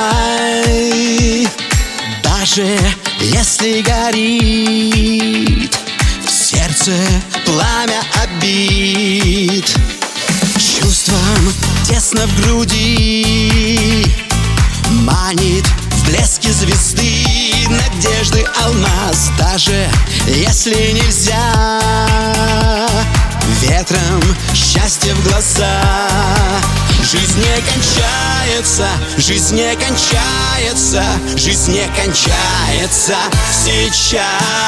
знай, даже если горит в сердце пламя обид, чувством тесно в груди манит в блеске звезды надежды алмаз. Даже если нельзя ветром счастье в глаза, жизнь не кончается, жизнь не кончается, жизнь не кончается сейчас.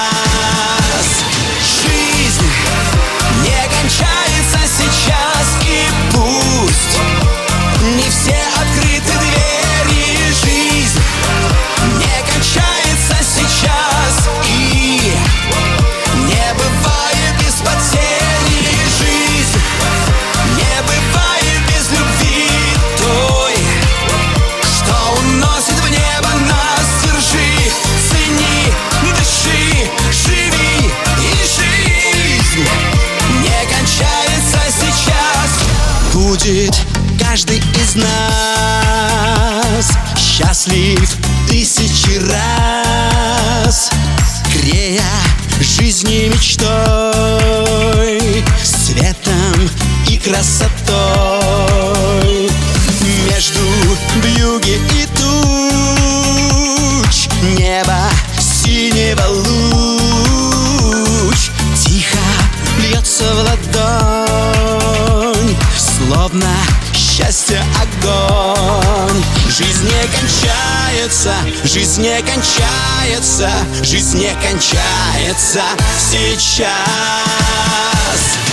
Жизнь не кончается сейчас, и пусть не все открыты двери. Жизнь не кончается сейчас, и не бывает без потери. Жизнь не бывает без любви той, что уносит в небо нас. Держи, цени, дыши, живи, и жизнь не кончается сейчас. Будет каждый из нас счастлив тысячи раз, грея жизни мечтой, светом и красотой. Между вьюги и туч небо синего луч тихо льется в ладонь, словно счастье огонь. Жизнь не кончается, жизнь не кончается, жизнь не кончается сейчас.